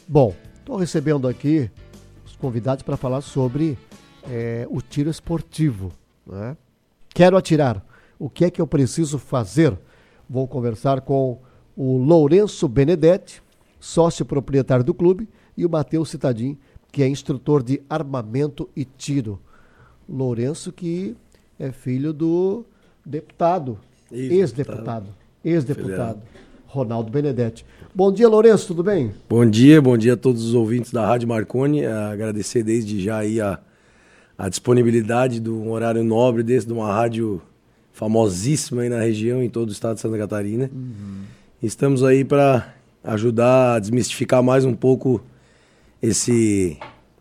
Bom, estou recebendo aqui os convidados para falar sobre o tiro esportivo, né? Quero atirar. O que é que eu preciso fazer? Vou conversar com o Lourenço Benedetti, sócio proprietário do clube, e o Matheus Citadin, que é instrutor de armamento e tiro. Lourenço, que é filho do deputado, ex-deputado, Ronaldo Benedetti. Bom dia, Lourenço, tudo bem? Bom dia a todos os ouvintes da Rádio Marconi. Agradecer desde já aí a disponibilidade de um horário nobre desse, de uma rádio famosíssima aí na região, em todo o estado de Santa Catarina. Estamos aí para ajudar a desmistificar mais um pouco esse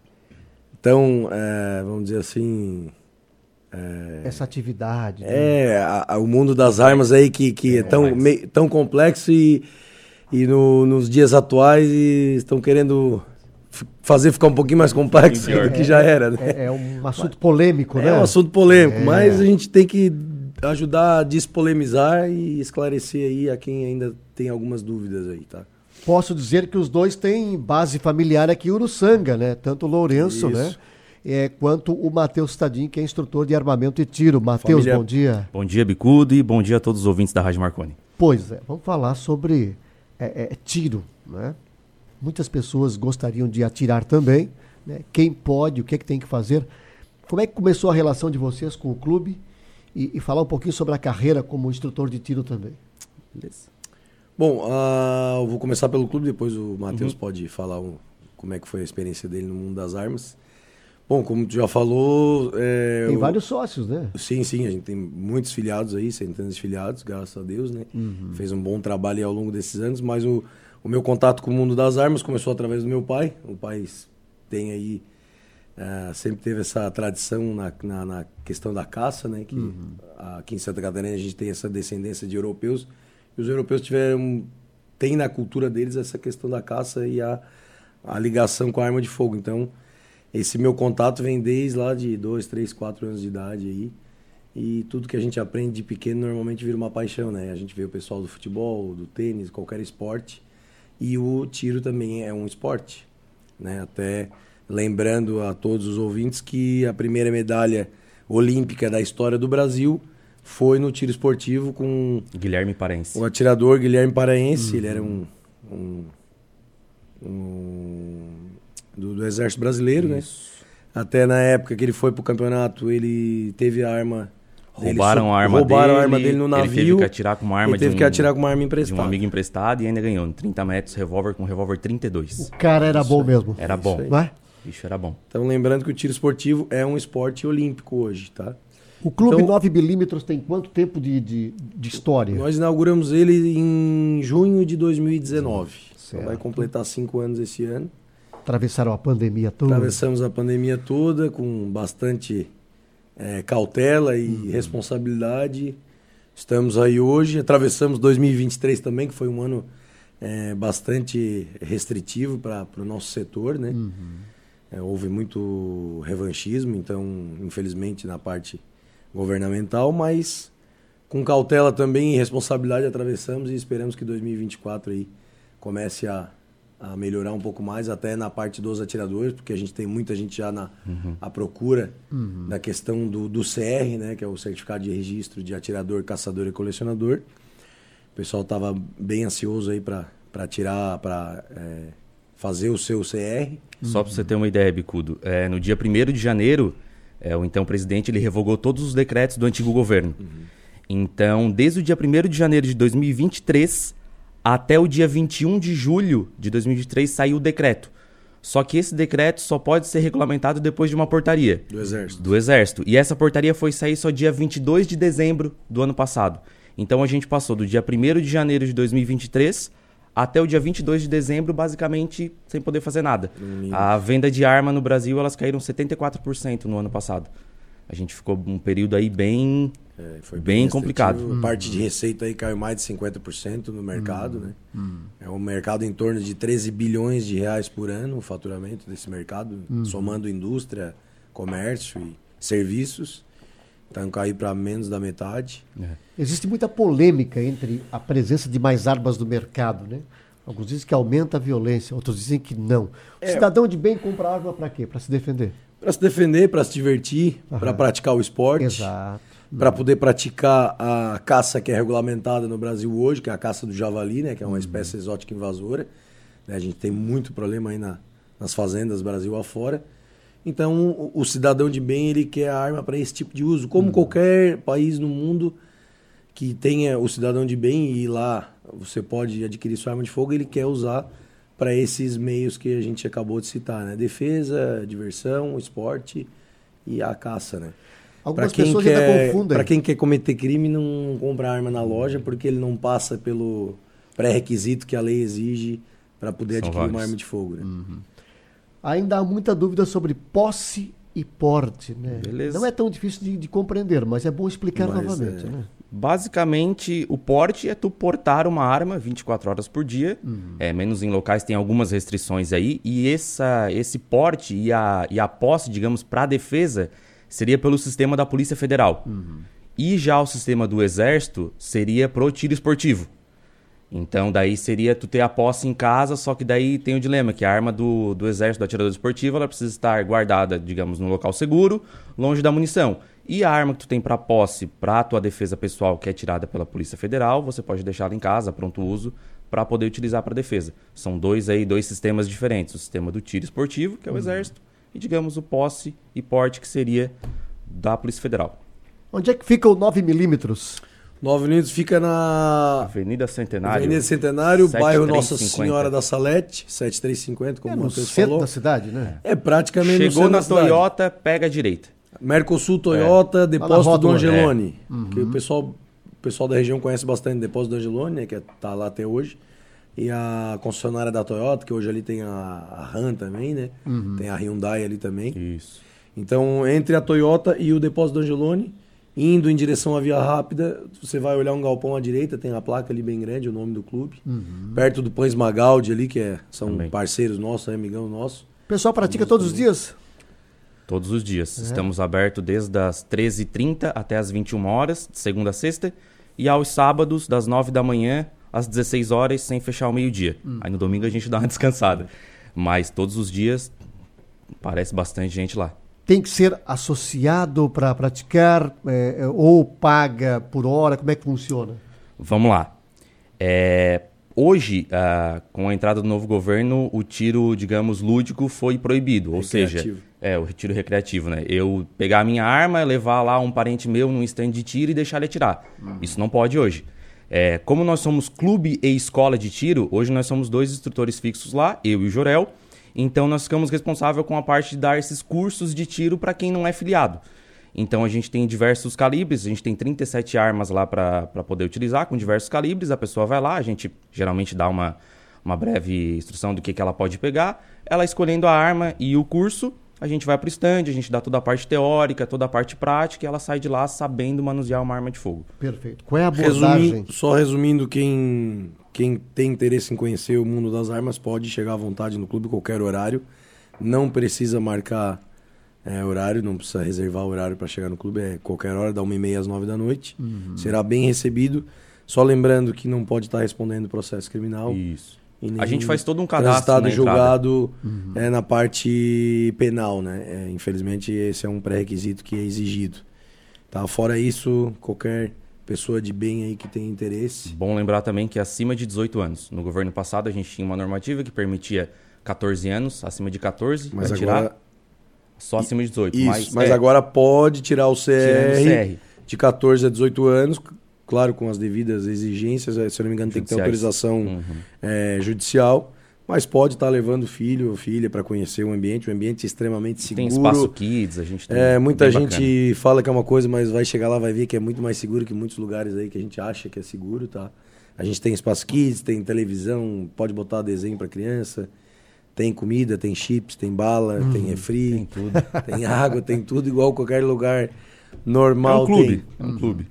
tão, vamos dizer assim... essa atividade. Né? O mundo das armas aí que é tão complexo e nos dias atuais estão querendo fazer ficar um pouquinho mais complexo do que já era. Né? É um assunto polêmico, né? É um assunto polêmico, mas a gente tem que ajudar a despolemizar e esclarecer aí a quem ainda tem algumas dúvidas aí, tá? Posso dizer que os dois têm base familiar aqui em Uruçanga, né? Tanto o Lourenço, né? Quanto o Matheus Citadin, que é instrutor de armamento e tiro. Matheus, bom dia. Bom dia, Bicudo, e bom dia a todos os ouvintes da Rádio Marconi. Pois é, vamos falar sobre tiro, né? Muitas pessoas gostariam de atirar também, né? Quem pode, o que é que tem que fazer? Como é que começou a relação de vocês com o clube? E falar um pouquinho sobre a carreira como instrutor de tiro também. Beleza. Bom, eu vou começar pelo clube, depois o Matheus pode falar como é que foi a experiência dele no mundo das armas. Bom, como tu já falou... Tem vários sócios, né? Sim, a gente tem muitos filiados aí, centenas de filiados, graças a Deus, né? Fez um bom trabalho aí ao longo desses anos, mas o meu contato com o mundo das armas começou através do meu pai. O pai tem aí... sempre teve essa tradição na questão da caça, né? Que aqui em Santa Catarina a gente tem essa descendência de europeus, e os europeus têm na cultura deles essa questão da caça e a ligação com a arma de fogo. Então, esse meu contato vem desde lá de 2, 3, 4 anos de idade aí, e tudo que a gente aprende de pequeno normalmente vira uma paixão, né? A gente vê o pessoal do futebol, do tênis, qualquer esporte, e o tiro também é um esporte, né? Até... lembrando a todos os ouvintes que a primeira medalha olímpica da história do Brasil foi no tiro esportivo com... Guilherme Paraense. O atirador Guilherme Paraense. Ele era do Exército Brasileiro, né? Até na época que ele foi pro campeonato, ele teve a arma... Roubaram a arma dele no navio. Ele teve que atirar com uma arma emprestada. De um amigo emprestado e ainda ganhou. 30 metros, revólver com revólver 32. O cara era bom mesmo. Era bom. Não é? Isso era bom. Então, lembrando que o tiro esportivo é um esporte olímpico hoje, tá? O Clube 9mm tem quanto tempo de história? Nós inauguramos ele em junho de 2019. Então vai completar 5 anos esse ano. Atravessaram a pandemia toda? Atravessamos a pandemia toda com bastante cautela e responsabilidade. Estamos aí hoje. Atravessamos 2023 também, que foi um ano bastante restritivo para o nosso setor, né? Houve muito revanchismo, então, infelizmente, na parte governamental, mas com cautela também e responsabilidade atravessamos e esperamos que 2024 aí comece a melhorar um pouco mais, até na parte dos atiradores, porque a gente tem muita gente já à procura da questão do CR, né, que é o Certificado de Registro de Atirador, Caçador e Colecionador. O pessoal estava bem ansioso aí para atirar, para fazer o seu CR. Só para você ter uma ideia, Bicudo, no dia 1º de janeiro, o então presidente ele revogou todos os decretos do antigo governo. Então, desde o dia 1º de janeiro de 2023 até o dia 21 de julho de 2023 saiu o decreto. Só que esse decreto só pode ser regulamentado depois de uma portaria. Do Exército. E essa portaria foi sair só dia 22 de dezembro do ano passado. Então, a gente passou do dia 1º de janeiro de 2023 até o dia 22 de dezembro, basicamente, sem poder fazer nada. A venda de arma no Brasil, elas caíram 74% no ano passado. A gente ficou um período aí bem complicado. A parte de receita aí caiu mais de 50% no mercado, né? É um mercado em torno de 13 bilhões de reais por ano, o faturamento desse mercado, somando indústria, comércio e serviços. Então caiu para menos da metade. Existe muita polêmica entre a presença de mais armas no mercado, né? Alguns dizem que aumenta a violência, outros dizem que não. O cidadão de bem compra arma para quê? Para se defender. Para se defender, para se divertir, para praticar o esporte. Exato. Para poder praticar a caça que é regulamentada no Brasil hoje, que é a caça do javali, né? Que é uma espécie exótica invasora. Né? A gente tem muito problema aí nas fazendas Brasil afora. Então, o cidadão de bem, ele quer a arma para esse tipo de uso. Como qualquer país no mundo que tenha o cidadão de bem e lá você pode adquirir sua arma de fogo, ele quer usar para esses meios que a gente acabou de citar, né? Defesa, diversão, esporte e a caça, né? Algumas pessoas ainda confundem. Para quem quer cometer crime, não compra arma na loja porque ele não passa pelo pré-requisito que a lei exige para poder adquirir uma arma de fogo, né? Ainda há muita dúvida sobre posse e porte, né? Beleza. Não é tão difícil de compreender, mas é bom explicar novamente, né? Basicamente, o porte é tu portar uma arma 24 horas por dia, menos em locais tem algumas restrições aí, e esse porte e a posse, digamos, para a defesa, seria pelo sistema da Polícia Federal. E já o sistema do Exército seria pro tiro esportivo. Então, daí seria tu ter a posse em casa, só que daí tem o dilema, que a arma do Exército, do atirador esportivo, ela precisa estar guardada, digamos, num local seguro, longe da munição. E a arma que tu tem para posse, para a tua defesa pessoal, que é tirada pela Polícia Federal, você pode deixá-la em casa, pronto uso, para poder utilizar para defesa. São dois sistemas diferentes. O sistema do tiro esportivo, que é o Exército, e, digamos, o posse e porte, que seria da Polícia Federal. Onde é que fica o 9mm? 9mm fica na Avenida Centenário, bairro Nossa Senhora da Salete, 7350, como o Matheus falou. Centro da cidade, né? É praticamente no Chegou centro na da cidade. Toyota, pega a direita. Mercosul Toyota, depósito do Angeloni. Que o pessoal da região conhece bastante o depósito do Angeloni, né, que tá lá até hoje. E a concessionária da Toyota, que hoje ali tem a RAM também, né? Tem a Hyundai ali também. Isso. Então, entre a Toyota e o depósito do Angeloni, indo em direção à Via Rápida, você vai olhar um galpão à direita, tem a placa ali bem grande, o nome do clube. Perto do Pães Magaldi ali, que são também parceiros nossos, amigão nosso. O pessoal pratica todos os dias? Todos os dias. Estamos abertos desde as 13h30 até as 21 horas, de segunda a sexta. E aos sábados, das 9 da manhã às 16 horas, sem fechar ao meio-dia. Aí no domingo a gente dá uma descansada. Mas todos os dias, parece bastante gente lá. Tem que ser associado para praticar ou paga por hora? Como é que funciona? Vamos lá. Hoje, com a entrada do novo governo, o tiro, digamos, lúdico foi proibido. Ou seja, o tiro recreativo, né? Eu pegar a minha arma, levar lá um parente meu num stand de tiro e deixar ele atirar. Isso não pode hoje. Como nós somos clube e escola de tiro, hoje nós somos 2 instrutores fixos lá, eu e o Jorel. Então, nós ficamos responsáveis com a parte de dar esses cursos de tiro para quem não é filiado. Então, a gente tem diversos calibres, a gente tem 37 armas lá para poder utilizar, com diversos calibres. A pessoa vai lá, a gente geralmente dá uma breve instrução do que ela pode pegar. Ela escolhendo a arma e o curso, a gente vai para o stand, a gente dá toda a parte teórica, toda a parte prática, e ela sai de lá sabendo manusear uma arma de fogo. Perfeito. Qual é a abordagem? Só resumindo, quem tem interesse em conhecer o mundo das armas pode chegar à vontade no clube, qualquer horário. Não precisa marcar horário, não precisa reservar horário para chegar no clube. É qualquer hora, da 1h30 às 9 da noite. Será bem recebido. Só lembrando que não pode estar respondendo processo criminal. Isso. A gente faz todo um cadastro na julgado na parte penal, né? Infelizmente, esse é um pré-requisito que é exigido. Tá? Fora isso, qualquer pessoa de bem aí que tem interesse. Bom lembrar também que acima de 18 anos. No governo passado, a gente tinha uma normativa que permitia 14 anos, acima de 14, mas tirar agora só acima de 18. Isso, mas agora pode tirar o CR de 14 a 18 anos, claro, com as devidas exigências. Se eu não me engano, tem que ter autorização judicial. Mas pode estar levando filho ou filha para conhecer o ambiente extremamente seguro. Tem espaço kids, a gente tem. Muita gente fala que é uma coisa, mas vai chegar lá, vai ver que é muito mais seguro que muitos lugares aí que a gente acha que é seguro, tá? A gente tem espaço kids, tem televisão, pode botar desenho para criança, tem comida, tem chips, tem bala, tem refri, tem tudo. Tem água, tem tudo igual qualquer lugar normal. É um clube.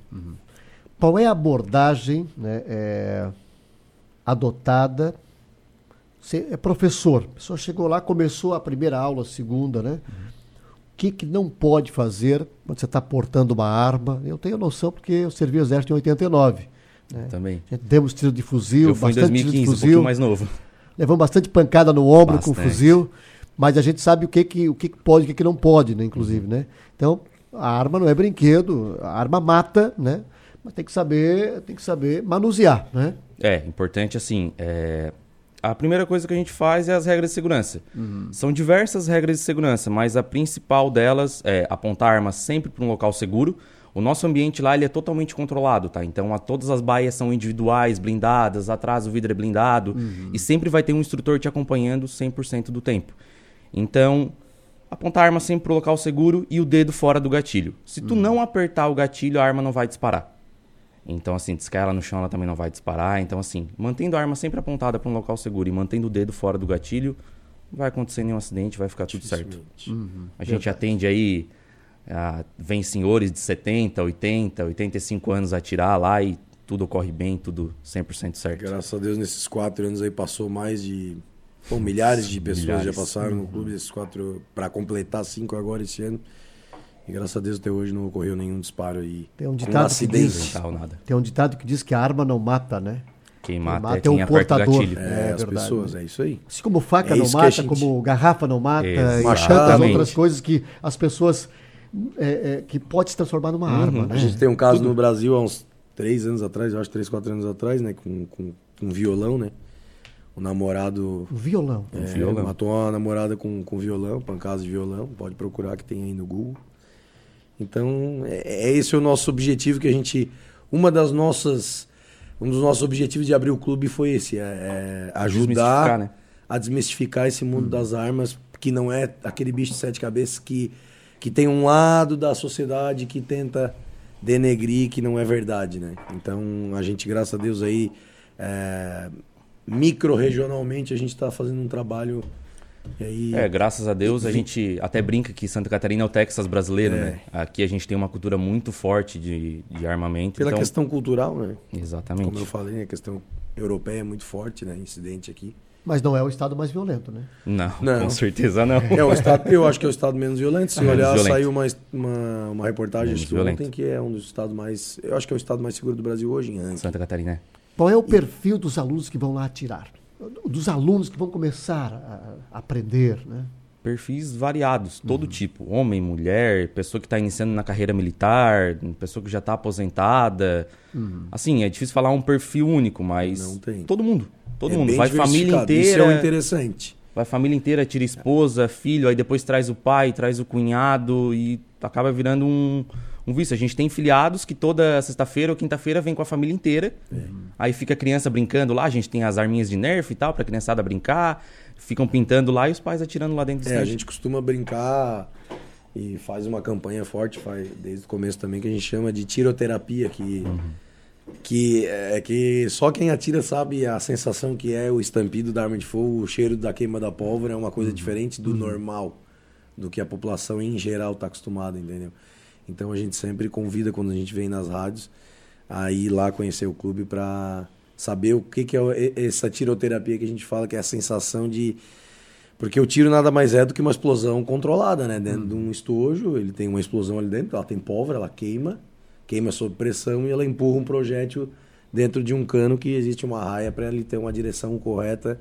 Qual é a abordagem, né, adotada? Você é professor, a pessoa chegou lá, começou a primeira aula, a segunda, né? O que não pode fazer quando você está portando uma arma? Eu tenho noção porque eu servi o exército em 89. Né? Também. Demos tiro de fuzil, Eu fui em bastante 2015, tiro de um fuzil. pouquinho mais novo. Levamos bastante pancada no ombro com Bastante. fuzil, mas a gente sabe o que pode e o que não pode, né, inclusive, né? Então, a arma não é brinquedo, a arma mata, né? Mas tem que saber manusear, né? Importante assim, a primeira coisa que a gente faz é as regras de segurança. São diversas regras de segurança, mas a principal delas é apontar a arma sempre para um local seguro. O nosso ambiente lá ele é totalmente controlado, tá? Então todas as baias são individuais, blindadas, atrás o vidro é blindado e sempre vai ter um instrutor te acompanhando 100% do tempo. Então, apontar a arma sempre para o local seguro e o dedo fora do gatilho. Se tu não apertar o gatilho, a arma não vai disparar. Então, assim, se cair ela no chão, ela também não vai disparar. Então, assim, mantendo a arma sempre apontada para um local seguro e mantendo o dedo fora do gatilho, não vai acontecer nenhum acidente, vai ficar tudo certo. A gente atende aí, vem senhores de 70, 80, 85 anos a atirar lá e tudo ocorre bem, tudo 100% certo. Graças a Deus, nesses 4 anos aí passou mais de... milhares de pessoas já passaram no clube, esses 4, para completar 5 agora esse ano. E graças a Deus até hoje não ocorreu nenhum disparo aí. Tem um ditado Nada. Tem um ditado que diz que a arma não mata, né? Quem mata é o quem aperta o portador. gatilho. As verdade, pessoas, né? é isso aí. Assim como faca É não isso que mata, a gente- como garrafa não mata, e tantas Exatamente. outras coisas que as pessoas que pode se transformar numa arma, né? A gente tem um caso no Brasil há uns 3 anos atrás, eu acho 3, 4 anos atrás, né? Com um violão, né? O namorado O violão. violão. matou a namorada com violão, pancada de violão. Pode procurar que tem aí no Google. Então, esse o nosso objetivo que a gente... Um dos nossos objetivos de abrir o clube foi esse, Desmistificar, ajudar né? a desmistificar esse mundo das armas, que não é aquele bicho de 7 cabeças que tem um lado da sociedade que tenta denegrir, que não é verdade, né? Então, a gente, graças a Deus aí, micro-regionalmente, a gente está fazendo um trabalho... E aí, Graças a Deus a gente até brinca que Santa Catarina é o Texas brasileiro, né? Aqui a gente tem uma cultura muito forte de armamento. pela então... questão cultural, né? Exatamente. Como eu falei, a questão europeia é muito forte, né? Incidente aqui. Mas não é o estado mais violento, né? Não, com certeza não. Eu acho que é o estado menos violento. Se olhar, violento. saiu uma reportagem Menos acho que violento. ontem, que é um dos estados mais... Eu acho que é o estado mais seguro do Brasil hoje, em Angra. Santa Catarina. Qual é o perfil dos alunos que vão lá atirar? Dos alunos que vão começar a aprender, né? Perfis variados, todo tipo. Homem, mulher, pessoa que está iniciando na carreira militar, pessoa que já está aposentada. Assim, é difícil falar um perfil único, mas Não tem. todo mundo. Todo É mundo. bem Vai família diversificado. inteira. Isso é o interessante. Vai família inteira, tira esposa, filho, aí depois traz o pai, traz o cunhado e acaba virando um vício. A gente tem filiados que toda sexta-feira ou quinta-feira vem com a família inteira. Aí fica a criança brincando lá, a gente tem as arminhas de Nerf e tal, pra criançada brincar. Ficam pintando lá e os pais atirando lá dentro do A estande. gente costuma brincar e faz uma campanha forte, faz desde o começo também, que a gente chama de tiroterapia, que só quem atira sabe a sensação que é o estampido da arma de fogo, o cheiro da queima da pólvora é uma coisa diferente do normal, do que a população em geral está acostumada, entendeu? Então a gente sempre convida, quando a gente vem nas rádios, a ir lá conhecer o clube para saber o que é essa tiroterapia que a gente fala, que é a sensação de... Porque o tiro nada mais é do que uma explosão controlada, né? Dentro de um estojo, ele tem uma explosão ali dentro, ela tem pólvora, ela queima sob pressão e ela empurra um projétil dentro de um cano que existe uma raia para ele ter uma direção correta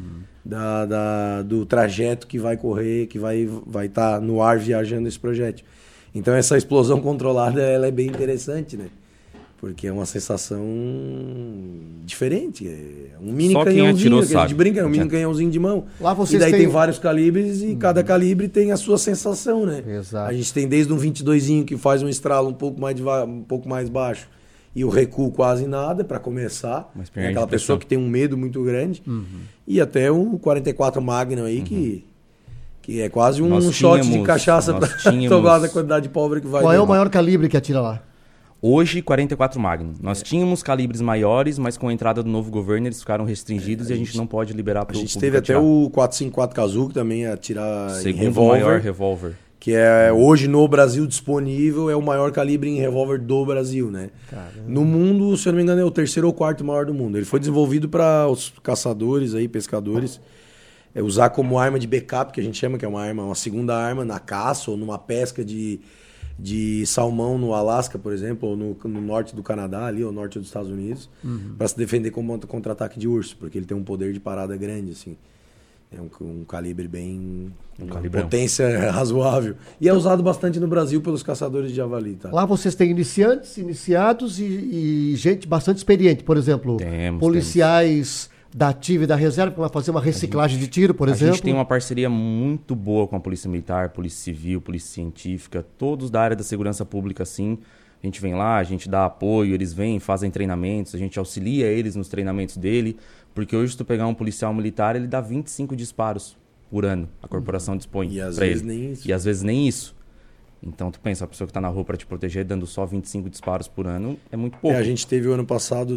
do trajeto que vai correr, que vai estar no ar viajando esse projétil. Então essa explosão controlada, ela é bem interessante, né? Porque é uma sensação diferente. É um mini Só quem canhãozinho, atirou que a gente sabe. brinca, é um mini canhãozinho de mão. Lá E vocês daí têm- tem vários calibres e cada calibre tem a sua sensação, né? Exato. A gente tem desde um 22zinho que faz um estralo um pouco mais baixo e o recuo quase nada para começar. Uma É experiência aquela de pessoa pressão. que tem um medo muito grande. E até o 44 Magnum aí que é quase um Nós shot de tínhamos- cachaça nós para tínhamos- tomar da quantidade de pólvora que vai Qual é o dentro. maior calibre que atira lá? Hoje, 44 Magnum. Nós tínhamos calibres maiores, mas com a entrada do novo governo eles ficaram restringidos e a gente não pode liberar para A o gente público teve até atirar. o 454 Kazuki também a tirar em Segundo revólver, maior revólver. que é hoje no Brasil disponível, é o maior calibre em revólver do Brasil, né? No mundo, se eu não me engano, é o 3º ou 4º maior do mundo. Ele foi desenvolvido para os caçadores aí, pescadores, usar como arma de backup, que a gente chama, que é uma segunda arma na caça ou numa pesca de de salmão no Alasca, por exemplo, ou no norte do Canadá, ali, ou norte dos Estados Unidos, para se defender contra-ataque de urso, porque ele tem um poder de parada grande, assim. É um calibre bem... uma potência razoável. E é usado bastante no Brasil pelos caçadores de javali, tá? Lá vocês têm iniciantes, iniciados e gente bastante experiente, por exemplo, policiais da ativa e da reserva, que vai fazer uma reciclagem de tiro, por exemplo. A gente tem uma parceria muito boa com a Polícia Militar, Polícia Civil, Polícia Científica, todos da área da segurança pública, assim. A gente vem lá, a gente dá apoio, eles vêm, fazem treinamentos, a gente auxilia eles nos treinamentos dele, porque hoje se tu pegar um policial militar, ele dá 25 disparos por ano, a corporação dispõe para ele. E às vezes nem isso. Então tu pensa, a pessoa que está na rua para te proteger dando só 25 disparos por ano é muito pouco. A gente teve o ano passado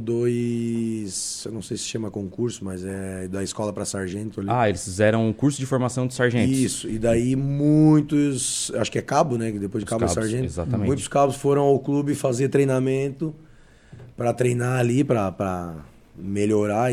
2, eu não sei se chama concurso, mas é da escola para sargento ali. Eles fizeram um curso de formação de sargentos. Isso, e daí muitos, acho que é cabo, né, que depois de cabo é sargento. Exatamente. Muitos cabos foram ao clube fazer treinamento para treinar ali, para melhorar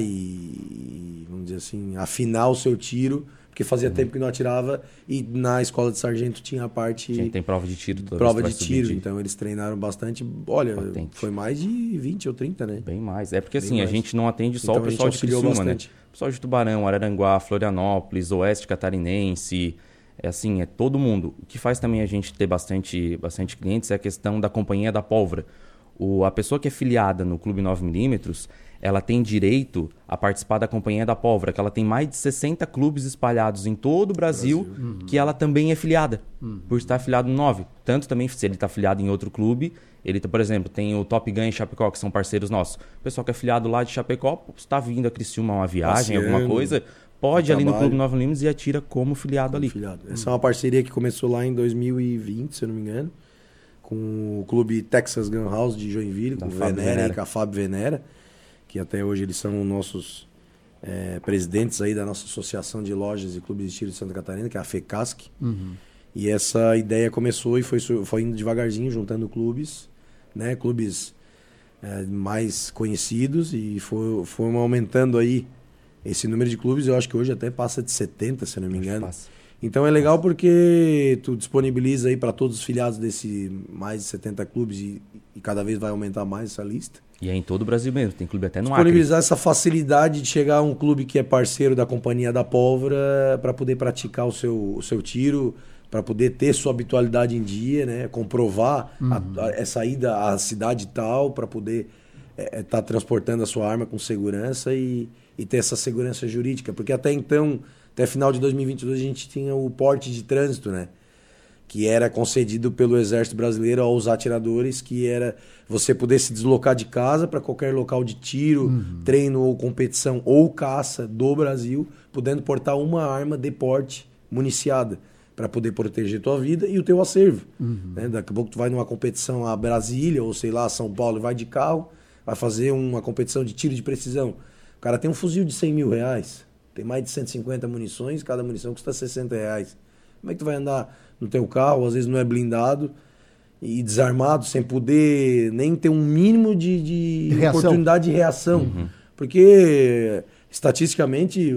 e, vamos dizer assim, afinar o seu tiro. Porque fazia tempo que não atirava e na escola de sargento tinha a parte... Tem prova de tiro. Prova de tiro, então eles treinaram bastante. Olha, foi mais de 20 ou 30, né? Bem mais. É porque assim, a gente não atende só o pessoal de Criciúma, bastante, né? O pessoal de Tubarão, Araranguá, Florianópolis, Oeste Catarinense, é assim, é todo mundo. O que faz também a gente ter bastante clientes é a questão da Companhia da Pólvora. A pessoa que é filiada no Clube 9mm, ela tem direito a participar da Companhia da Pólvora, que ela tem mais de 60 clubes espalhados em todo o Brasil. Que ela também é filiada, por estar filiado no 9. Tanto também, se ele está filiado em outro clube, ele, por exemplo, tem o Top Gun e Chapecó, que são parceiros nossos. O pessoal que é filiado lá de Chapecó, está vindo a Criciúma, uma viagem, alguma coisa, pode ali no Clube 9mm e atira como filiado ali. Essa é uma parceria que começou lá em 2020, se eu não me engano, com o clube Texas Gun House de Joinville, com o Venera e com a Fábio Venera, que até hoje eles são nossos presidentes aí da nossa Associação de Lojas e Clubes de Tiro de Santa Catarina, que é a FECASC. E essa ideia começou e foi indo devagarzinho, juntando clubes, né? Clubes mais conhecidos, e foi aumentando aí esse número de clubes. Eu acho que hoje até passa de 70, se eu não me engano. Então é legal porque tu disponibiliza aí para todos os filiados desse mais de 70 clubes e cada vez vai aumentar mais essa lista. E é em todo o Brasil mesmo, tem clube até no Acre. Disponibilizar essa facilidade de chegar a um clube que é parceiro da Companhia da Pólvora para poder praticar o seu tiro, para poder ter sua habitualidade em dia, né? Comprovar essa ida à cidade tal, para poder estar transportando a sua arma com segurança e ter essa segurança jurídica. Porque até então, até final de 2022, a gente tinha o porte de trânsito, né? Que era concedido pelo Exército Brasileiro aos atiradores, que era você poder se deslocar de casa para qualquer local de tiro, treino ou competição ou caça do Brasil, podendo portar uma arma de porte municiada para poder proteger tua vida e o teu acervo. Né? Daqui a pouco tu vai numa competição a Brasília ou sei lá, São Paulo, vai de carro, vai fazer uma competição de tiro de precisão. O cara tem um fuzil de 100 mil reais, tem mais de 150 munições, cada munição custa 60 reais. Como é que tu vai andar no teu carro, às vezes não é blindado, e desarmado, sem poder nem ter um mínimo de oportunidade de reação? Porque, estatisticamente,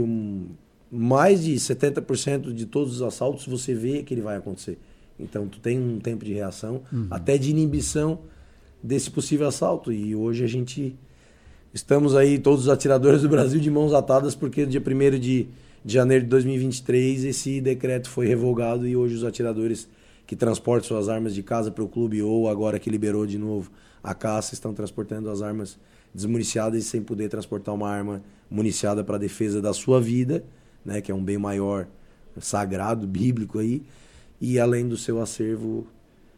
mais de 70% de todos os assaltos você vê que ele vai acontecer. Então, tu tem um tempo de reação, até de inibição desse possível assalto. E hoje a gente... Estamos aí, todos os atiradores do Brasil, de mãos atadas, porque no dia 1º de janeiro de 2023 esse decreto foi revogado e hoje os atiradores que transportam suas armas de casa para o clube ou agora que liberou de novo a caça estão transportando as armas desmuniciadas e sem poder transportar uma arma municiada para a defesa da sua vida, né, que é um bem maior, sagrado, bíblico aí, e além do seu acervo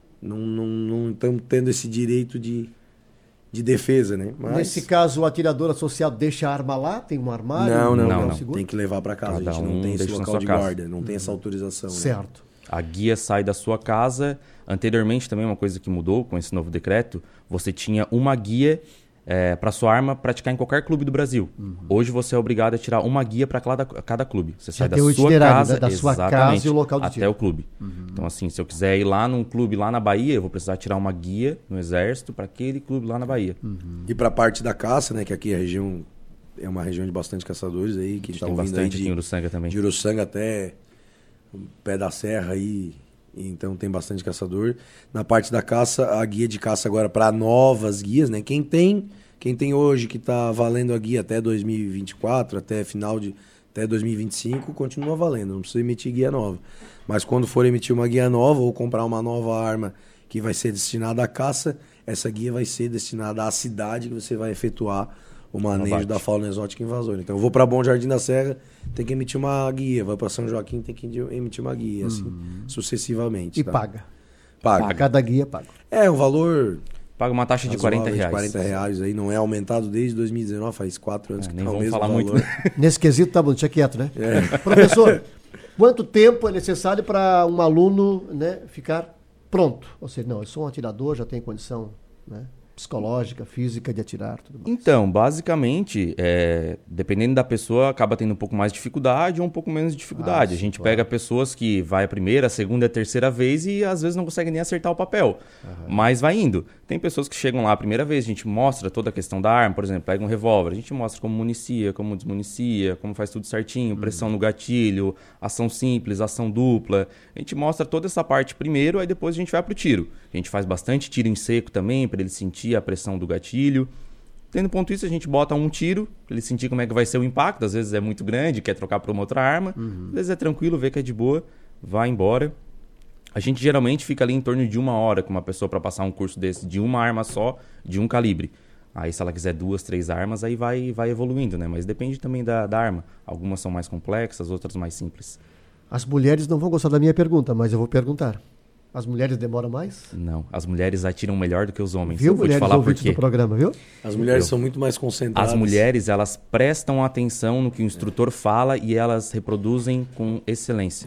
não estamos tendo esse direito de defesa, né? Mas... Nesse caso, o atirador associado deixa a arma lá? Tem um armário? Não. Tem que levar para casa. A gente não tem esse local de guarda, não tem essa autorização. Certo. Né? A guia sai da sua casa. Anteriormente, também uma coisa que mudou com esse novo decreto, você tinha uma guia para sua arma praticar em qualquer clube do Brasil. Hoje você é obrigado a tirar uma guia para cada clube. Você sai da sua casa, da sua casa e o local de tiro. Até o clube. Então, assim, se eu quiser ir lá num clube lá na Bahia, eu vou precisar tirar uma guia no Exército para aquele clube lá na Bahia. E para a parte da caça, né, que aqui a região é uma região de bastante caçadores aí, que estão vindo aí aqui em Uruçanga também. De Uruçanga até o pé da serra aí, Então tem bastante caçador. Na parte da caça, a guia de caça agora para novas guias, né? Quem tem hoje que está valendo a guia até 2024, até 2025, continua valendo, não precisa emitir guia nova. Mas quando for emitir uma guia nova ou comprar uma nova arma que vai ser destinada à caça, essa guia vai ser destinada à cidade que você vai efetuar o manejo da fauna exótica invasora. Então eu vou para Bom Jardim da Serra, tem que emitir uma guia, vai para São Joaquim, tem que emitir uma guia, assim, sucessivamente. E tá? Paga. Cada guia paga. É um valor... Paga uma taxa de R$40. R$40 aí, não é aumentado desde 2019, faz 4 anos que nem tá o vamos mesmo falar valor. muito, né? Nesse quesito, tá bom, deixa quieto, né? Professor, quanto tempo é necessário para um aluno, né, ficar pronto? Ou seja, não, eu sou um atirador, já tenho condição, né, psicológica, física de atirar, tudo mais. Então, basicamente, dependendo da pessoa, acaba tendo um pouco mais de dificuldade ou um pouco menos de dificuldade. A gente pega pessoas que vai a primeira, a segunda, a terceira vez e às vezes não conseguem nem acertar o papel. Mas vai indo. Tem pessoas que chegam lá a primeira vez, a gente mostra toda a questão da arma, por exemplo, pega um revólver, a gente mostra como municia, como desmunicia, como faz tudo certinho, pressão no gatilho, ação simples, ação dupla. A gente mostra toda essa parte primeiro, aí depois a gente vai pro tiro. A gente faz bastante tiro em seco também, para ele sentir a pressão do gatilho. Tendo ponto isso, a gente bota um tiro, para ele sentir como é que vai ser o impacto. Às vezes é muito grande, quer trocar por uma outra arma. Às vezes é tranquilo, vê que é de boa, vai embora. A gente geralmente fica ali em torno de 1 hora com uma pessoa para passar um curso desse de uma arma só, de um calibre. Aí se ela quiser 2, 3 armas, aí vai evoluindo, né? Mas depende também da arma. Algumas são mais complexas, outras mais simples. As mulheres não vão gostar da minha pergunta, mas eu vou perguntar. As mulheres demoram mais? Não, as mulheres atiram melhor do que os homens. Viu, Eu vou te mulheres falar por ouvintes quê. do programa, viu? As mulheres são muito mais concentradas. As mulheres, elas prestam atenção no que o instrutor fala e elas reproduzem com excelência.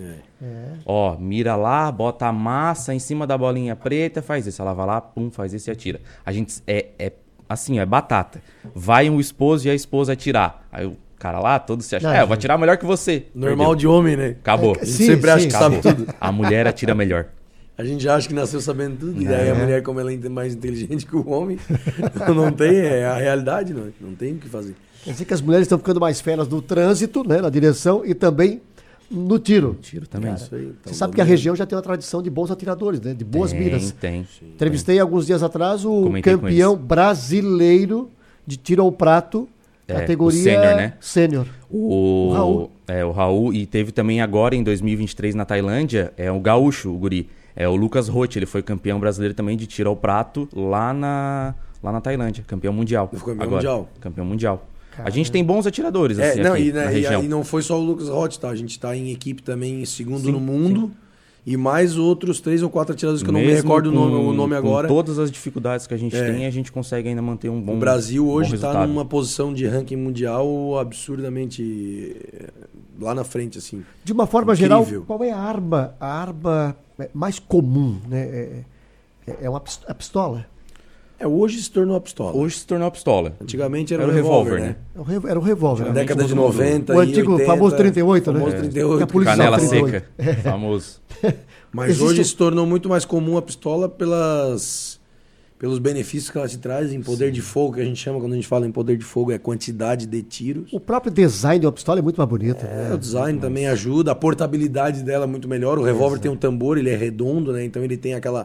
Ó, mira lá, bota a massa em cima da bolinha preta, faz isso. Ela vai lá, pum, faz isso e atira. A gente assim, é batata. Vai um esposo e a esposa atirar. Aí o cara lá, todo se acha, eu vou atirar melhor que você. Normal Perdeu. de homem, né? Acabou. A gente sempre acha que sabe tudo. A mulher atira melhor. A gente acha que nasceu sabendo tudo, e daí a mulher, como ela é mais inteligente que o homem, não tem, é a realidade, não tem o que fazer. Quer dizer que as mulheres estão ficando mais feras no trânsito, né, na direção e também no tiro. Tiro também. Isso aí, então, Você sabe que a região já tem uma tradição de bons atiradores, né, de boas miras. Tem. Entrevistei alguns dias atrás o Comentei com campeão eles. brasileiro de tiro ao prato, categoria o sênior, né? Sênior. O Raul. O Raul. E teve também agora, em 2023, na Tailândia, o gaúcho, o guri. O Lucas Roth, ele foi campeão brasileiro também de tiro ao prato lá na Tailândia. Campeão mundial. Campeão mundial. Caramba. A gente tem bons atiradores aqui na região. E não foi só o Lucas Roth, tá? A gente tá em equipe também em segundo no mundo. Sim. E mais outros 3 ou 4 atiradores que eu não me recordo o nome agora. Com todas as dificuldades que a gente tem, a gente consegue ainda manter um bom. O Brasil hoje está numa posição de ranking mundial absurdamente lá na frente, assim. De uma forma incrível. geral, qual é a arma mais comum, né? É a pistola? Hoje se tornou a pistola. Hoje se tornou a pistola. Antigamente era o revólver, né? Era o revólver. Na década de 90 o antigo 80, famoso 38, né? Famoso 38. Canela 38. seca. Famoso. Mas hoje se tornou muito mais comum a pistola pelos benefícios que ela te traz em poder de fogo, que a gente chama, quando a gente fala em poder de fogo, é quantidade de tiros. O próprio design de uma pistola é muito mais bonito. O design também ajuda, a portabilidade dela é muito melhor. O revólver tem um tambor, ele é redondo, né? Então ele tem aquela,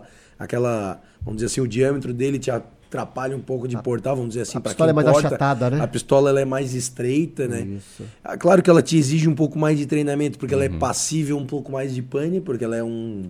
vamos dizer assim, o diâmetro dele te atrapalha um pouco de portar, vamos dizer assim. A pistola é mais achatada, né? A pistola ela é mais estreita, né? Isso. Claro que ela te exige um pouco mais de treinamento, porque ela é passível um pouco mais de pane, porque ela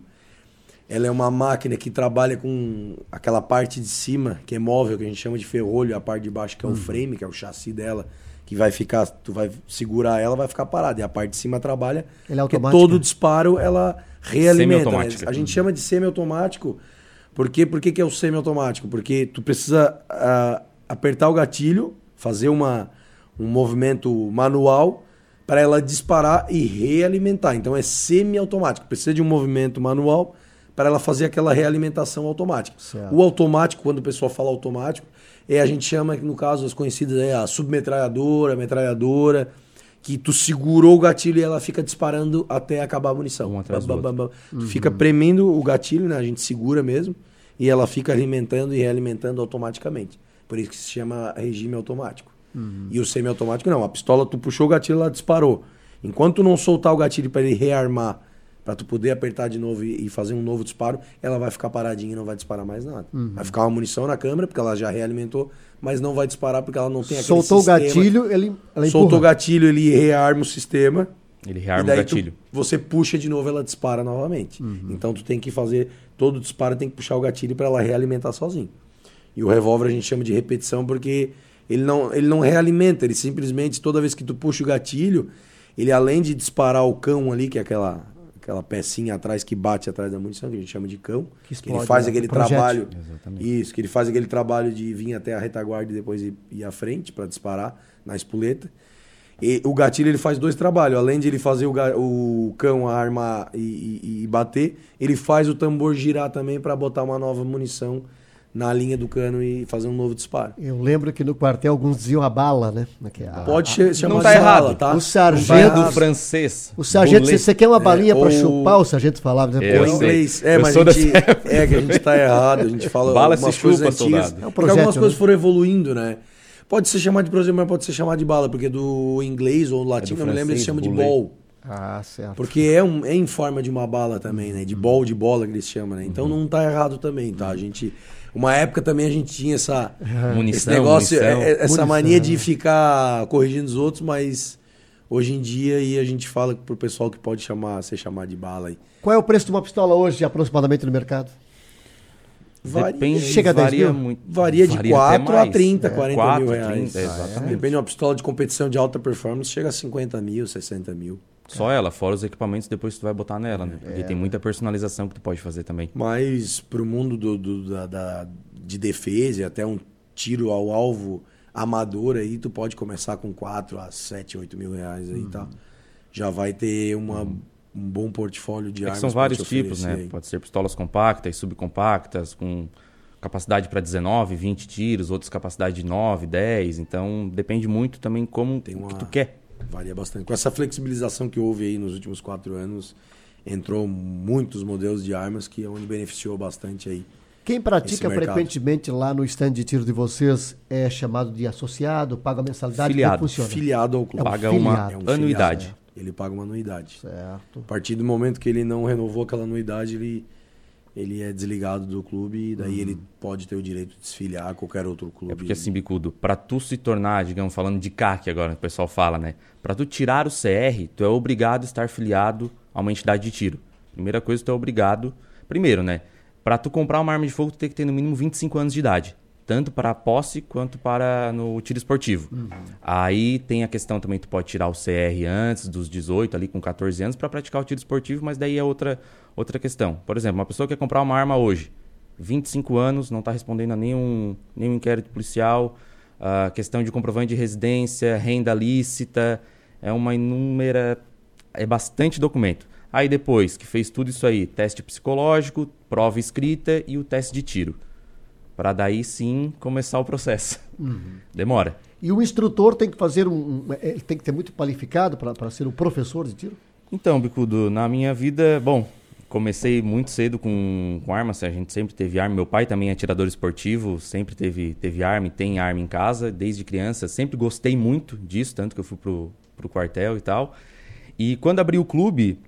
é uma máquina que trabalha com aquela parte de cima, que é móvel, que a gente chama de ferrolho, a parte de baixo que é o frame, que é o chassi dela, que vai ficar, tu vai segurar ela, vai ficar parada. E a parte de cima trabalha, ela é porque automática. todo disparo ela realimenta. Né? A gente chama de semi-automático. Por quê? Por que é o semi-automático? Porque tu precisa apertar o gatilho, fazer um movimento manual para ela disparar e realimentar. Então é semi-automático. Precisa de um movimento manual para ela fazer aquela realimentação automática. Certo. O automático, quando o pessoal fala automático, a gente chama, no caso, as conhecidas, a submetralhadora, a metralhadora, que tu segurou o gatilho e ela fica disparando até acabar a munição. Tu fica premendo o gatilho, né? A gente segura mesmo, e ela fica alimentando e realimentando automaticamente. Por isso que se chama regime automático. E o semi-automático não. A pistola, tu puxou o gatilho, ela disparou. Enquanto tu não soltar o gatilho para ele rearmar, para tu poder apertar de novo e fazer um novo disparo, ela vai ficar paradinha e não vai disparar mais nada. Vai ficar uma munição na câmera, porque ela já realimentou, mas não vai disparar porque ela não tem aquele Soltou sistema. o gatilho, ela empurra. Soltou o gatilho, ele rearma o sistema. Ele rearma e daí o gatilho. Você puxa de novo, ela dispara novamente. Então tu tem que fazer, todo disparo tem que puxar o gatilho para ela realimentar sozinho. E o revólver a gente chama de repetição porque ele não realimenta, ele simplesmente, toda vez que tu puxa o gatilho, ele além de disparar o cão ali, que é aquela pecinha atrás que bate atrás da munição, que a gente chama de cão, que explode, ele faz aquele trabalho. Exatamente. Isso, que ele faz aquele trabalho de vir até a retaguarda e depois ir à frente para disparar na espoleta. E o gatilho ele faz 2 trabalhos. Além de ele fazer o cão armar e bater, ele faz o tambor girar também para botar uma nova munição na linha do cano e fazer um novo disparo. Eu lembro que no quartel alguns diziam a bala, né? Pode chamar não tá de errado, bala, tá? O sargento do francês. O sargento, se você quer uma balinha para ou- chupar, o sargento falava. Eu Em sei. inglês. Eu Mas sou a gente, dessa que a gente tá errado. A gente fala Bala algumas se coisas chupa, antigas. soldado. É um Porque projétil, algumas coisas né? foram evoluindo, né? Pode ser chamado de projeto, mas pode ser chamado de bala, porque do inglês ou latim, do não me lembro, eles francês, chamam de bullet. ball. Ah, certo. Porque é em forma de uma bala também, né? De ball, de bola que eles chamam, né? Então não tá errado também, tá? A gente... Uma época também a gente tinha esse Munição, negócio, munição. essa Munição. mania de ficar corrigindo os outros, mas hoje em dia aí a gente fala pro pessoal que pode ser chamado de bala aí. Qual é o preço de uma pistola hoje, aproximadamente, no mercado? Depende, Chega a 10 varia mil? muito. Varia de até 4 a mais. 30, 40 4, mil reais. 30, exatamente. Depende de uma pistola de competição de alta performance, chega a 50 mil, 60 mil. Só ela, fora os equipamentos depois que tu vai botar nela, né? Porque tem muita personalização que tu pode fazer também. Mas pro mundo de defesa e até um tiro ao alvo amador aí, tu pode começar com 4 a 7, 8 mil reais aí, tá? Já vai ter um bom portfólio de É que armas. são pra vários te tipos, oferecer né? aí. Pode ser pistolas compactas, subcompactas, com capacidade para 19, 20 tiros, outras capacidade de 9, 10. Então depende muito também como Tem o que tu quer. Varia bastante. Com essa flexibilização que houve aí nos últimos 4 anos, entrou muitos modelos de armas que é onde beneficiou bastante aí. Quem pratica Esse mercado. frequentemente lá no stand de tiro de vocês é chamado de associado, paga mensalidade? Filiado. Como é que funciona? Filiado ao clube. Paga filiado. uma É um filiado, anuidade. Ele paga uma anuidade. Certo. A partir do momento que ele não renovou aquela anuidade, ele é desligado do clube e daí ele pode ter o direito de desfiliar a qualquer outro clube. É porque assim, Bicudo, pra tu se tornar, digamos, falando de CAC agora, o pessoal fala, né? Pra tu tirar o CR, tu é obrigado a estar filiado a uma entidade de tiro. Primeira coisa, tu é obrigado... Primeiro, né? Pra tu comprar uma arma de fogo, tu tem que ter no mínimo 25 anos de idade. Tanto para a posse quanto para no tiro esportivo. Aí tem a questão também, tu pode tirar o CR antes dos 18, ali com 14 anos, para praticar o tiro esportivo, mas daí é outra questão. Por exemplo, uma pessoa quer comprar uma arma hoje, 25 anos, não está respondendo a nenhum inquérito policial, a questão de comprovante de residência, renda lícita, é uma inúmera, é bastante documento. Aí depois que fez tudo isso aí, teste psicológico, prova escrita e o teste de tiro. Para daí sim começar o processo. Demora. E o instrutor tem que fazer ele tem que ter muito qualificado para ser um professor de tiro? Então, Bicudo, na minha vida, bom, comecei muito cedo com armas, a gente sempre teve arma. Meu pai também é atirador esportivo, sempre teve arma e tem arma em casa, desde criança. Sempre gostei muito disso, tanto que eu fui pro quartel e tal. E quando abri o clube,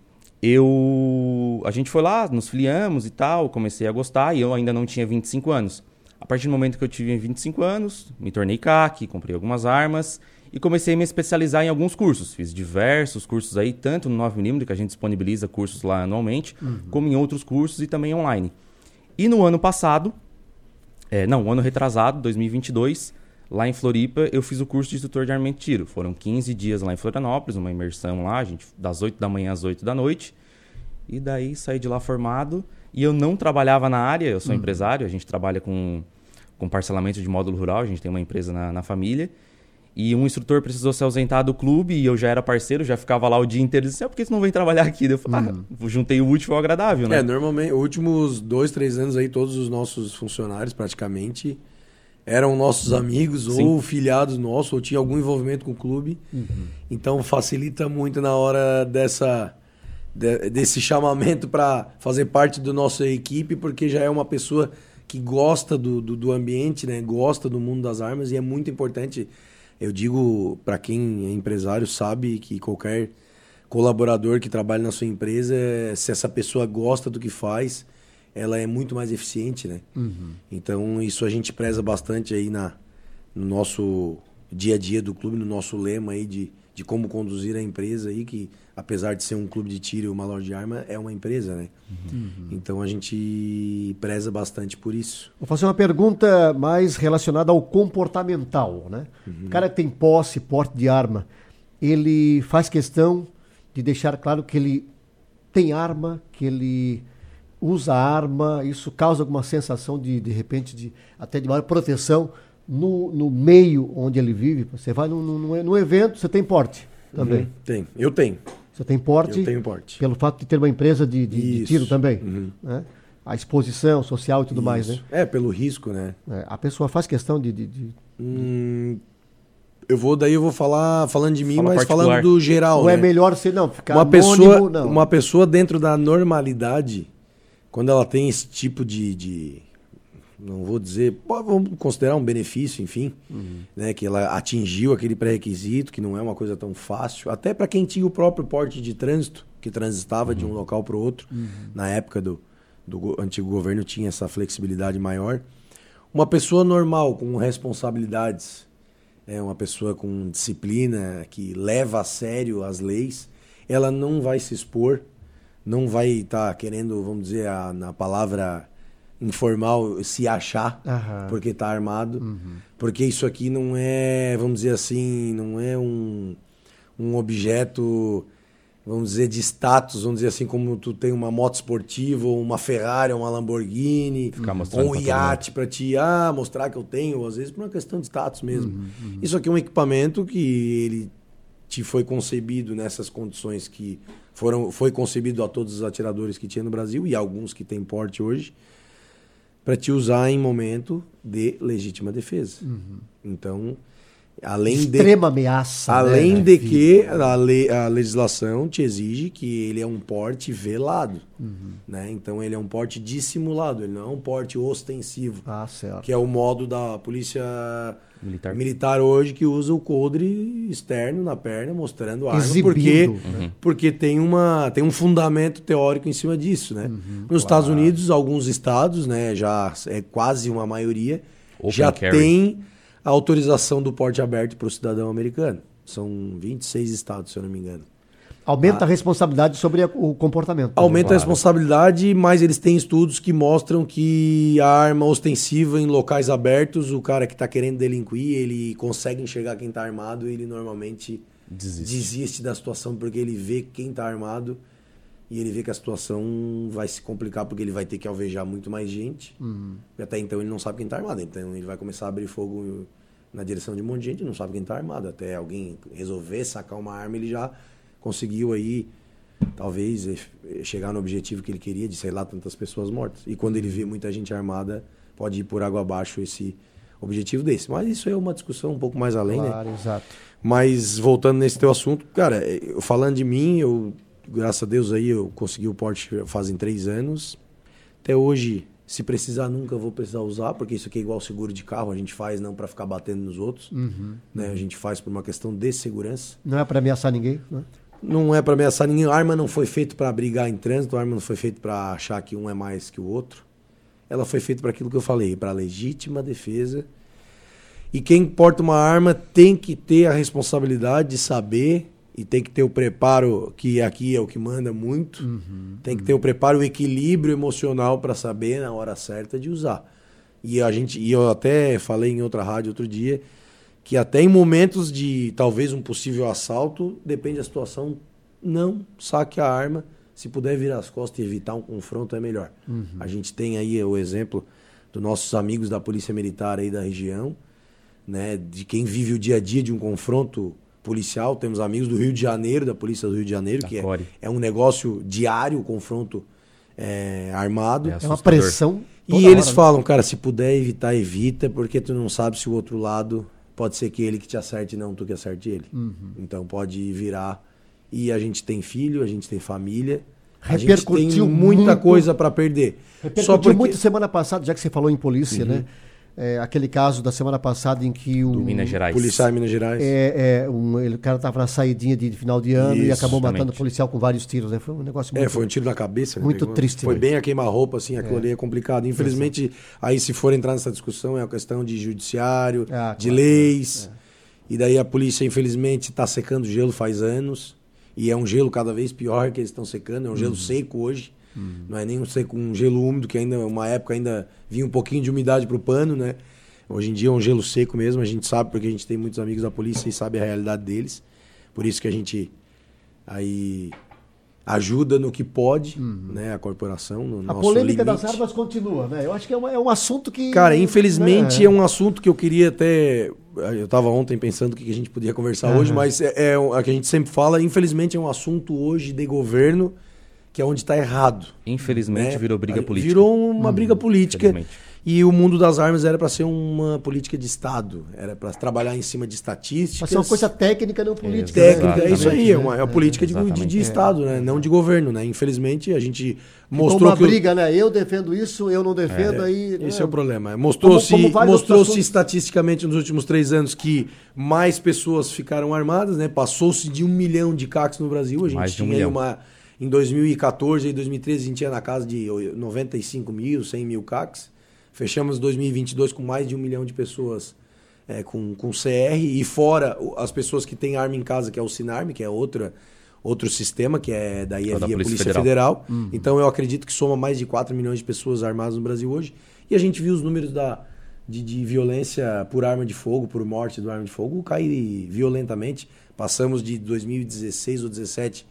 a gente foi lá, nos filiamos e tal, comecei a gostar e eu ainda não tinha 25 anos. A partir do momento que eu tive 25 anos, me tornei CAC, comprei algumas armas e comecei a me especializar em alguns cursos. Fiz diversos cursos aí, tanto no 9mm, que a gente disponibiliza cursos lá anualmente, como em outros cursos e também online. E no ano passado, ano retrasado, 2022, lá em Floripa, eu fiz o curso de instrutor de armamento de tiro. Foram 15 dias lá em Florianópolis, uma imersão lá, das 8 da manhã às 8 da noite. E daí saí de lá formado. E eu não trabalhava na área, eu sou empresário, a gente trabalha com parcelamento de módulo rural, a gente tem uma empresa na família. E um instrutor precisou se ausentar do clube e eu já era parceiro, já ficava lá o dia inteiro e disse, por que você não vem trabalhar aqui? Eu falei, juntei o útil ao agradável, né? Normalmente, os últimos 2, 3 anos aí, todos os nossos funcionários praticamente eram nossos amigos ou filiados nossos, ou tinha algum envolvimento com o clube. Então facilita muito na hora desse chamamento para fazer parte da nossa equipe, porque já é uma pessoa que gosta do ambiente, né? Gosta do mundo das armas e é muito importante. Eu digo, para quem é empresário, sabe que qualquer colaborador que trabalha na sua empresa, se essa pessoa gosta do que faz, ela é muito mais eficiente, né? Então, isso a gente preza bastante aí no nosso dia a dia do clube, no nosso lema aí de como conduzir a empresa aí, que apesar de ser um clube de tiro e uma loja de arma, é uma empresa, né? Então a gente preza bastante por isso. Vou fazer uma pergunta mais relacionada ao comportamental, né? O cara que tem posse, porte de arma, ele faz questão de deixar claro que ele tem arma, que ele usa arma, isso causa alguma sensação de repente, até de maior proteção no meio onde ele vive. Você vai num evento, você tem porte também. Tem, eu tenho. Você tem porte? Eu tenho porte. Pelo fato de ter uma empresa de tiro também. Né? A exposição social e tudo mais, né? É, pelo risco, né? A pessoa faz questão Eu vou falando de mim, mas particular. falando do geral. Não é né? melhor ser, não, ficar uma anônimo, pessoa, não. Uma pessoa dentro da normalidade, quando ela tem esse tipo de não vou dizer, vamos considerar um benefício, enfim, né, que ela atingiu aquele pré-requisito, que não é uma coisa tão fácil, até para quem tinha o próprio porte de trânsito, que transitava de um local para o outro, na época do antigo governo tinha essa flexibilidade maior. Uma pessoa normal, com responsabilidades, uma pessoa com disciplina, que leva a sério as leis, ela não vai se expor, não vai estar querendo, vamos dizer, na palavra informal, se achar porque está armado, porque isso aqui não é, vamos dizer assim, não é um objeto, vamos dizer, de status, vamos dizer assim, como tu tem uma moto esportiva, ou uma Ferrari, ou uma Lamborghini, ou um iate para te mostrar que eu tenho, às vezes por uma questão de status mesmo. Isso aqui é um equipamento que ele te foi concebido nessas condições que foi concebido a todos os atiradores que tinha no Brasil e alguns que têm porte hoje, para te usar em momento de legítima defesa. Então, extrema ameaça. Além né? de que a legislação te exige que ele é um porte velado. Né? Então, ele é um porte dissimulado, ele não é um porte ostensivo. Certo. Que é o modo da polícia militar hoje, que usa o coldre externo na perna, mostrando a arma, porque tem um fundamento teórico em cima disso. Né? Nos Estados Unidos, alguns estados, né, já é quase uma maioria, já tem a autorização do porte aberto para o cidadão americano. São 26 estados, se eu não me engano. Aumenta a responsabilidade sobre o comportamento. Aumenta a responsabilidade, mas eles têm estudos que mostram que a arma ostensiva em locais abertos, o cara que está querendo delinquir, ele consegue enxergar quem está armado e ele normalmente desiste da situação porque ele vê quem está armado e ele vê que a situação vai se complicar porque ele vai ter que alvejar muito mais gente. E até então ele não sabe quem está armado. Então ele vai começar a abrir fogo na direção de um monte de gente e não sabe quem está armado. Até alguém resolver sacar uma arma, ele já conseguiu aí, talvez, chegar no objetivo que ele queria, de, sei lá, tantas pessoas mortas. E quando ele vê muita gente armada, pode ir por água abaixo esse objetivo desse. Mas isso é uma discussão um pouco mais além, claro, né? Exato. Mas, voltando nesse teu assunto, cara, falando de mim, graças a Deus aí, eu consegui o porte fazem 3 anos. Até hoje, se precisar, nunca vou precisar usar, porque isso aqui é igual seguro de carro, a gente faz não para ficar batendo nos outros, né? A gente faz por uma questão de segurança. Não é para ameaçar ninguém, né? Não é para ameaçar ninguém. A arma não foi feita para brigar em trânsito, a arma não foi feita para achar que um é mais que o outro. Ela foi feita para aquilo que eu falei, para legítima defesa. E quem porta uma arma tem que ter a responsabilidade de saber e tem que ter o preparo, que aqui é o que manda muito. Tem que ter o preparo, o equilíbrio emocional para saber na hora certa de usar. E eu até falei em outra rádio outro dia, que até em momentos de talvez um possível assalto, depende da situação, não saque a arma. Se puder virar as costas e evitar um confronto, é melhor. A gente tem aí o exemplo dos nossos amigos da Polícia Militar aí da região, né, de quem vive o dia a dia de um confronto policial. Temos amigos do Rio de Janeiro, da Polícia do Rio de Janeiro, que é um negócio diário, o confronto armado. É uma pressão. E eles falam, cara, se puder evitar, evita, porque tu não sabe se o outro lado... Pode ser que ele que te acerte, não tu que acerte ele. Então pode virar. E a gente tem filho, a gente tem família. A gente tem muita coisa para perder. Repercutiu muito semana passada, já que você falou em polícia, né? aquele caso da semana passada em que o Minas Gerais. Policial em Minas Gerais. O cara estava na saidinha de final de ano e acabou matando o policial com vários tiros, né? Foi um negócio muito... foi um tiro na cabeça. Muito triste. Foi bem a queima-roupa, assim, aquilo ali é complicado. Infelizmente, aí se for entrar nessa discussão, é uma questão de judiciário, de leis. E daí a polícia, infelizmente, está secando gelo faz anos. E é um gelo cada vez pior que eles estão secando. É um gelo seco hoje. Não é nem um gelo úmido, que ainda uma época ainda vinha um pouquinho de umidade para o pano, né? Hoje em dia é um gelo seco mesmo, a gente sabe porque a gente tem muitos amigos da polícia e sabe a realidade deles. Por isso que a gente aí ajuda no que pode, né? A corporação, no nosso polêmica limite. das armas continua, né? Eu acho que é um assunto que... Cara, infelizmente é um assunto que eu queria até... Eu estava ontem pensando o que a gente podia conversar hoje, mas é o que a gente sempre fala, infelizmente é um assunto hoje de governo que é onde está errado. Infelizmente virou briga política. Virou uma briga política. E o mundo das armas era para ser uma política de Estado. Era para trabalhar em cima de estatísticas. Mas é uma coisa técnica, não política. Técnica, é isso aí. É uma política de Estado, né? Não de governo, né? Infelizmente, a gente mostrou que... briga, né? Eu defendo isso, eu não defendo, aí... Esse é o problema. Mostrou-se estatisticamente nos últimos 3 anos que mais pessoas ficaram armadas, né? Passou-se de 1 milhão de CACs no Brasil. A gente tinha aí em 2014 e 2013 a gente tinha na casa de 95 mil, 100 mil CACs. Fechamos 2022 com mais de 1 milhão de pessoas com CR. E fora as pessoas que têm arma em casa, que é o Sinarme, que é outro sistema, que é daí via Polícia Federal. Então eu acredito que soma mais de 4 milhões de pessoas armadas no Brasil hoje. E a gente viu os números de violência por arma de fogo, por morte do arma de fogo, cair violentamente. Passamos de 2016 ou 2017...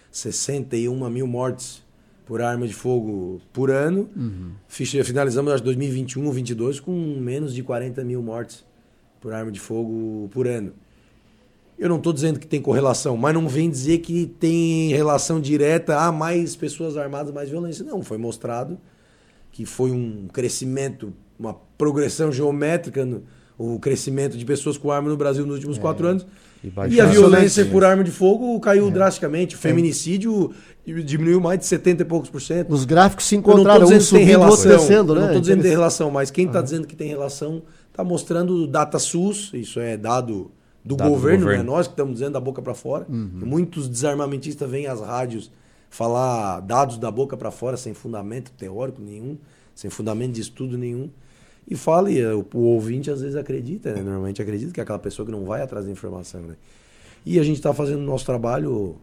61 mil mortes por arma de fogo por ano. Finalizamos, acho, 2021 ou 2022 com menos de 40 mil mortes por arma de fogo por ano. Eu não estou dizendo que tem correlação, mas não vem dizer que tem relação direta, mais pessoas armadas, mais violência. Não, foi mostrado que foi um crescimento, uma progressão geométrica o crescimento de pessoas com arma no Brasil nos últimos 4 anos. E a violência por arma de fogo caiu drasticamente. O feminicídio diminuiu mais de 70 e poucos %. Os gráficos se encontraram, um subindo, outro descendo, né? Eu não estou dizendo que tem relação, mas quem está dizendo que tem relação está mostrando data SUS, isso é dado do governo, né? Nós que estamos dizendo da boca para fora. Muitos desarmamentistas vêm às rádios falar dados da boca para fora sem fundamento teórico nenhum, sem fundamento de estudo nenhum. E fala, e o ouvinte às vezes acredita, né? Normalmente acredita que é aquela pessoa que não vai atrás da informação, né? E a gente está fazendo o nosso trabalho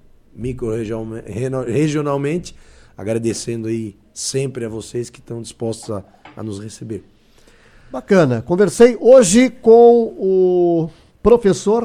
regionalmente, agradecendo aí sempre a vocês que estão dispostos a nos receber. Bacana. Conversei hoje com o professor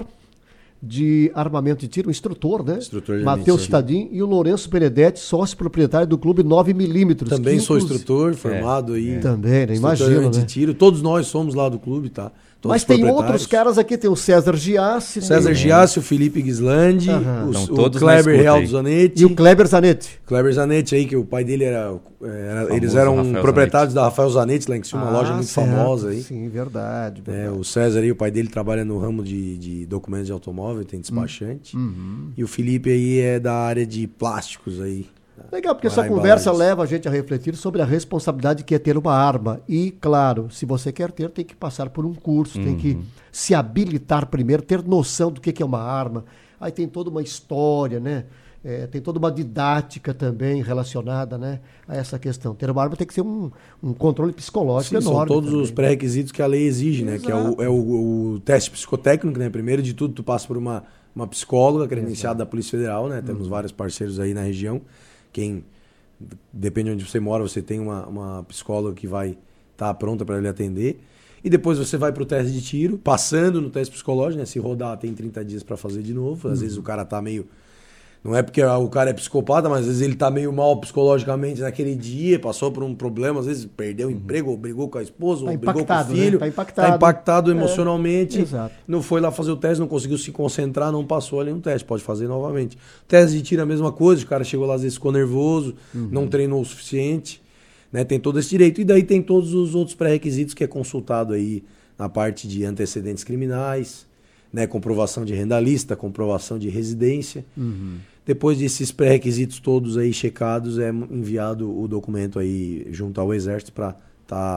de armamento de tiro, instrutor, né? Matheus Tadim e o Lourenço Benedetti, sócio proprietário do Clube 9mm. Também sou instrutor, formado aí. Também, né? Imagino, de tiro. Todos nós somos lá do clube, tá? Mas tem outros caras aqui, tem o César Giassi. O Felipe Gislandi, o Kleber Real Zanetti. E o Kleber Zanetti. Kleber Zanetti aí, que o pai dele eles eram Rafael proprietários da Rafael Zanetti, lá em cima, uma loja muito famosa aí. Sim, verdade. O César aí, o pai dele trabalha no ramo de documentos de automóvel, tem despachante. E o Felipe aí é da área de plásticos aí. Legal, porque essa conversa leva a gente a refletir sobre a responsabilidade que é ter uma arma. E, claro, se você quer ter, tem que passar por um curso, tem que se habilitar primeiro, ter noção do que é uma arma. Aí tem toda uma história, né? Tem toda uma didática também relacionada, né, a essa questão. Ter uma arma tem que ser um controle psicológico enorme. São todos os pré-requisitos que a lei exige, né? Que é o teste psicotécnico, né? Primeiro de tudo, tu passa por uma psicóloga credenciada da Polícia Federal, né? Temos vários parceiros aí na região. Depende de onde você mora, você tem uma psicóloga que vai estar pronta para lhe atender. E depois você vai para o teste de tiro, passando no teste psicológico, né? Se rodar, tem 30 dias para fazer de novo. Às vezes o cara tá meio... Não é porque o cara é psicopata, mas às vezes ele tá meio mal psicologicamente naquele dia, passou por um problema, às vezes perdeu o emprego, ou brigou com a esposa, ou brigou com o filho. Né? Tá impactado emocionalmente. Exato. Não foi lá fazer o teste, não conseguiu se concentrar, não passou ali no teste, pode fazer novamente. Teste de tiro é a mesma coisa, o cara chegou lá, às vezes ficou nervoso, não treinou o suficiente, né? Tem todo esse direito. E daí tem todos os outros pré-requisitos que é consultado aí na parte de antecedentes criminais, né? Comprovação de renda lista, comprovação de residência. Depois desses pré-requisitos todos aí checados, é enviado o documento aí junto ao Exército para estar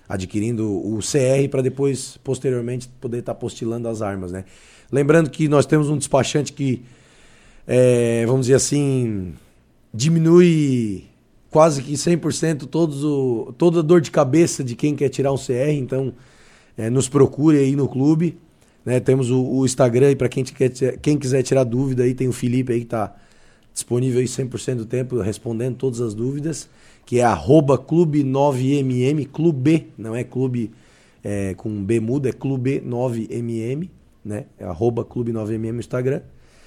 adquirindo o CR para depois, posteriormente, poder estar postilando as armas, né? Lembrando que nós temos um despachante que, vamos dizer assim, diminui quase que 100% toda a dor de cabeça de quem quer tirar um CR, então nos procure aí no clube, né? Temos o Instagram aí para quem quiser tirar dúvida, aí tem o Felipe aí que está disponível aí 100% do tempo respondendo todas as dúvidas, que é @clube9mm, clube, não é clube com B mudo, é clube 9mm, né? É @clube9mm no Instagram.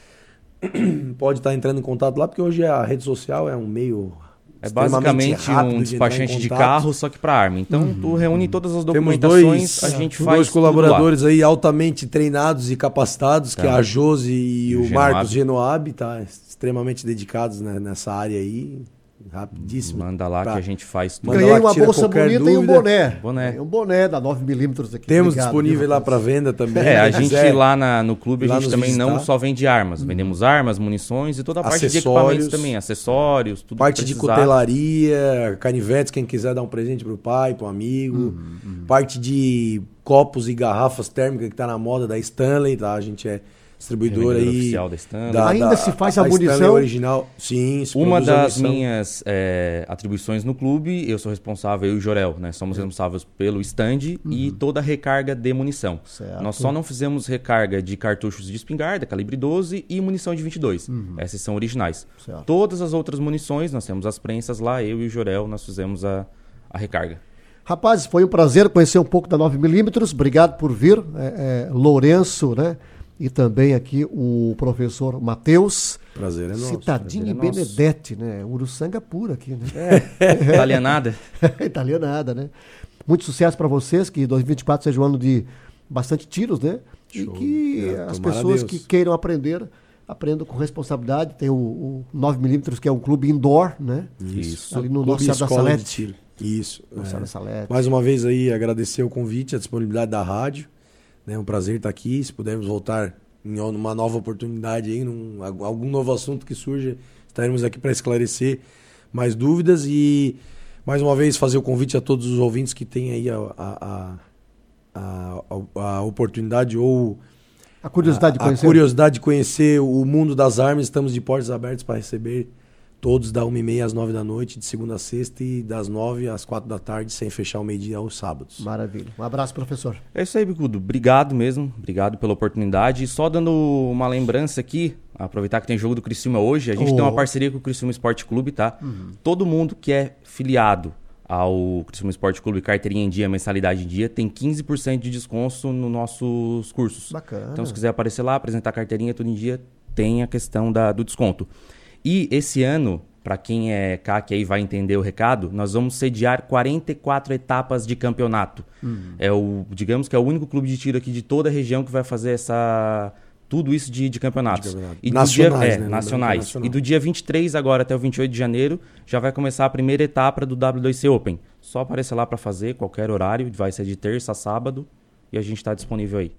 Pode estar entrando em contato lá, porque hoje a rede social é um meio basicamente um despachante de carro, só que para arma. Então, tu reúne todas as documentações, a gente faz dois colaboradores aí altamente treinados e capacitados, que é a Josi e o Marcos Genoab, tá? Extremamente dedicados nessa área aí. Rapidíssimo. Manda lá que a gente faz tudo. Ganhei uma bolsa bonita dúvida. E um boné. Tem um boné da 9mm aqui. Temos disponível lá para venda também. A gente lá no clube, a gente também não só vende armas. Vendemos armas, munições e toda a parte de equipamentos também. Acessórios, tudo. Parte de cutelaria, canivetes, quem quiser dar um presente pro pai, pro amigo. Parte de copos e garrafas térmicas que tá na moda da Stanley, tá? A gente é distribuidor aí oficial da Stanley. Ainda se faz a munição original. Sim, se uma das minhas atribuições no clube, eu sou responsável, eu e o Jorel, né? Somos responsáveis pelo stand e toda a recarga de munição. Certo. Nós só não fizemos recarga de cartuchos de espingarda, calibre 12 e munição de 22. Essas são originais. Certo. Todas as outras munições, nós temos as prensas lá, eu e o Jorel, nós fizemos a recarga. Rapazes, foi um prazer conhecer um pouco da 9mm. Obrigado por vir. Lourenço, né? E também aqui o professor Matheus. Prazer é nosso. Citadini e Benedetti, né? Uruçanga pura aqui, né? Italianada. Italianada, né? Muito sucesso para vocês, que 2024 seja um ano de bastante tiros, né? Show. E que as pessoas que queiram aprender, aprendam com responsabilidade. Tem o 9mm, que é um clube indoor, né? Isso. Ali no Nosso Senhora da Salete. Isso. Nosso Senhora da Salete. Mais uma vez aí, agradecer o convite, a disponibilidade da rádio. É um prazer estar aqui. Se pudermos voltar em uma nova oportunidade, aí, algum novo assunto que surja, estaremos aqui para esclarecer mais dúvidas e, mais uma vez, fazer o convite a todos os ouvintes que têm aí a oportunidade ou a curiosidade de conhecer o mundo das armas. Estamos de portas abertas para receber todos da 1h30 às 9 da noite, de segunda a sexta, e das 9 às 4 da tarde, sem fechar o meio-dia aos sábados. Maravilha. Um abraço, professor. É isso aí, Bicudo. Obrigado mesmo. Obrigado pela oportunidade. E só dando uma lembrança aqui, aproveitar que tem jogo do Criciúma hoje, a gente tem uma parceria com o Criciúma Esporte Clube, tá? Todo mundo que é filiado ao Criciúma Esporte Clube, carteirinha em dia, mensalidade em dia, tem 15% de desconto nos nossos cursos. Bacana. Então, se quiser aparecer lá, apresentar a carteirinha tudo em dia, tem a questão do desconto. E esse ano, para quem é CAC aí vai entender o recado, nós vamos sediar 44 etapas de campeonato. Digamos que é o único clube de tiro aqui de toda a região que vai fazer tudo isso de campeonatos. E nacionais, né? Nacionais. E do dia 23 agora até o 28 de janeiro já vai começar a primeira etapa do W2C Open. Só aparecer lá para fazer, qualquer horário, vai ser de terça a sábado, e a gente está disponível aí.